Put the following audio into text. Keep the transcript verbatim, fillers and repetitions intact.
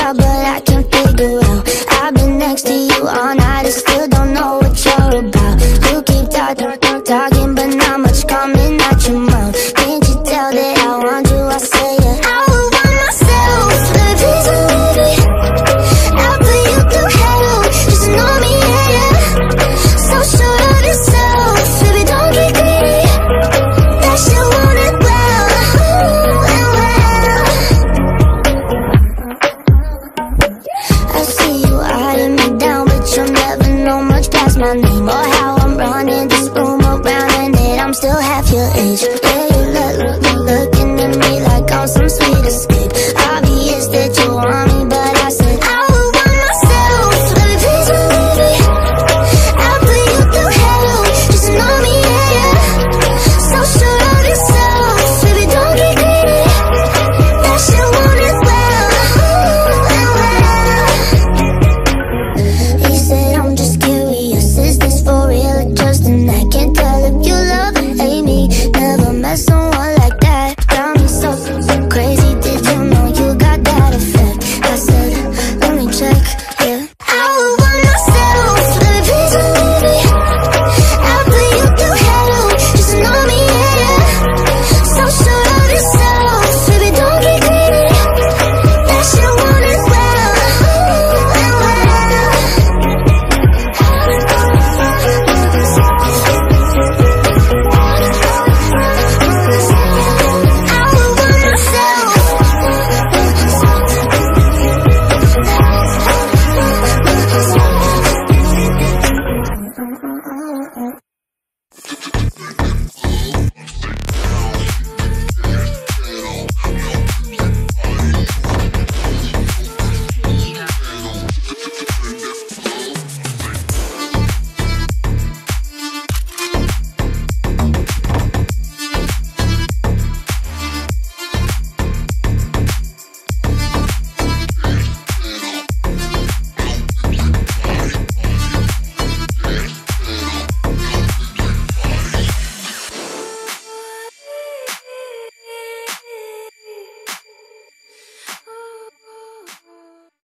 try, but I can't figure out. I've been next to you all night and still don't know what you're about. You keep talking, talking, but not much coming out your mouth. Can't you tell that I want you? I say yeah. I would want myself, but please don't leave me. I'll put you through hell, just know me, yeah, yeah. So sure of yourself, baby, don't get greedy. That you want it well, ooh, and well. I see you eyeing me down, but you'll never know much past my name or how I'm running this room around, and that I'm still half your age. Yeah,